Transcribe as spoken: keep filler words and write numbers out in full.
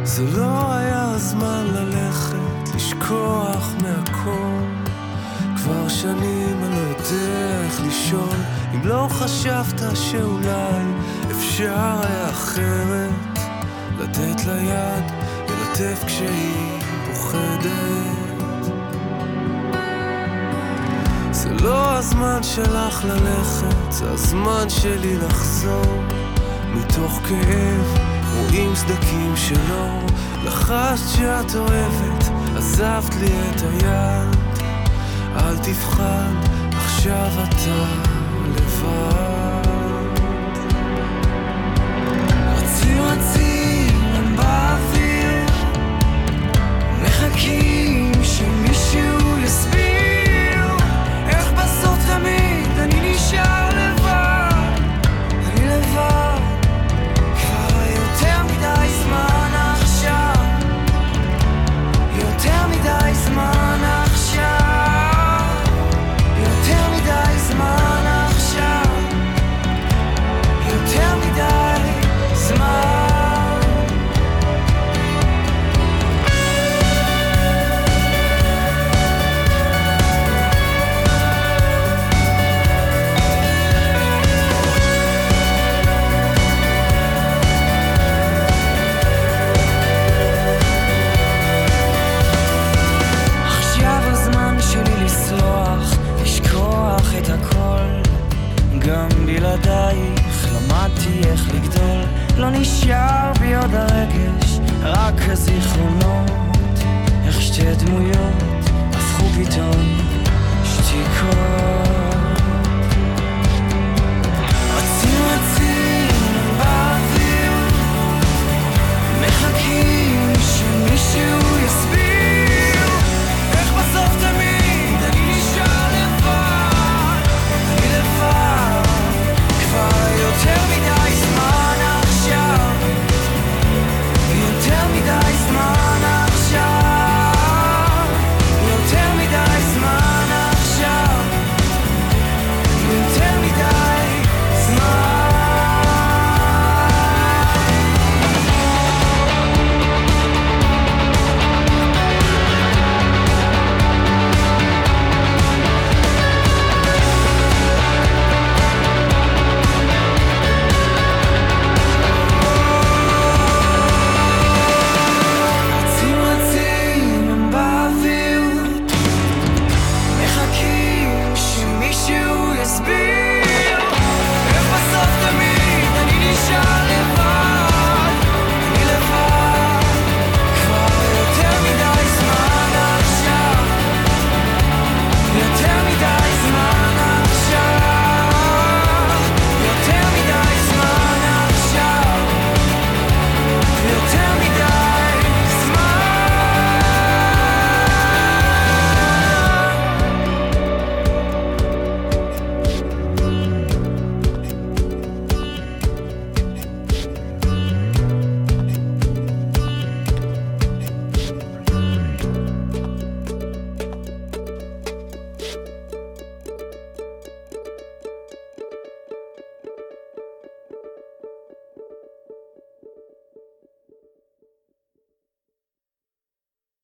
זה לא היה הזמן ללכת, לשכוח מהכל. כבר שנים אני לא יודע איך לשאול, אם לא חשבת שאולי אפשר היה אחרת, לתת לה יד ולטף כשהיא פוחדת. זה לא הזמן שלך ללכת, זה הזמן שלי לחזור. מתוך כאב רואים סדקים שלא לחשת שאת אוהבת, עזבת לי את היד. אל תבחן, עכשיו אתה לבד. רצים רצים הם באוויר, מחכים שמישהו יסביר איך בסוף תמיד אני נשאר לבד. אני לבד כבר יותר מדי זמן עכשיו, יותר מדי זמן עכשיו, יותר מדי זמן עכשיו, יותר מדי זמן. את הכל, גם בלעדייך למדתי איך לגדול. לא נשאר בי עוד הרגש, רק הזיכרונות, איך שתי דמויות הפכו פתאום שתיקות.